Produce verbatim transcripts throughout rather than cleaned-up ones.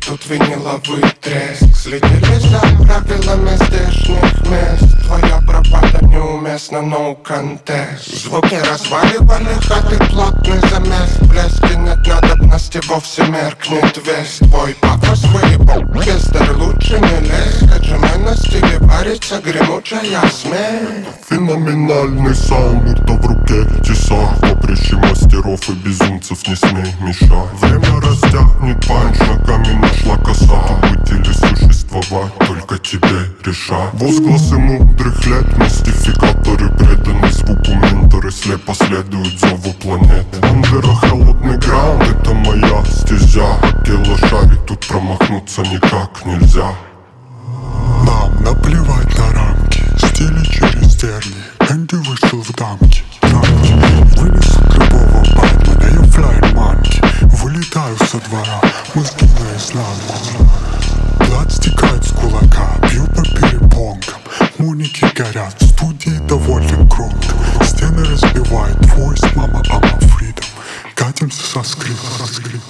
тут виниловый треск. Следили за правилами здешних мест. Твоя бравада неуместна, no contest. Звуки разваливали хаты, плотный замес. Блески нет надобности, вовсе меркнет весь твой пафос. Выебал кестер, лучше не лезь. Отжимай на стиле, варится гремучая смесь. Феноменальный саунд, будто в руке часах. Поприще мастеров и безумцев не смей мешать. Время растянет панч, ногами нашла коса. Быть или существовать, только тебе решать. Возгласы мудрых лет, мистификаторы преданы звуку менторы. Слепо следуют зову планеты. Бандера холодный граунд, это моя стезя. Тело шарит, тут промахнуться никак нельзя. Нам наплевать на рамки, стили через терни. Энди вышел в дамки, дамки. Вылез от любого Бэтмена, я флайн манки. Вылетаю со двора, мозги наизнанку. Блад стекает с кулака, бью по перепонкам. Моники горят, в студии доволен громко. Стены разбивает войс, мама, ама фридом. Катимся со скрипом.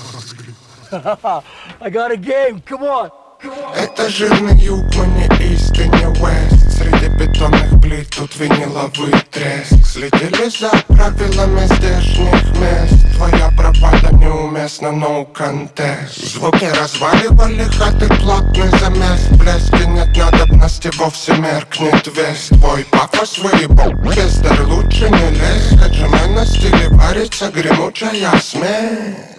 I got a game, come on! Это жирный юг, мы не истинный West. Среди бетонных плит тут виниловый треск. Следили за правилами здешних мест. Твоя бравада неуместна, no contest. Звуки разваливали хаты, плотный замес. Блески нет надобности, вовсе меркнет весь твой пафос. Выебал кестер, лучше не лезь. Отжимай на стиле, варится гремучая смесь.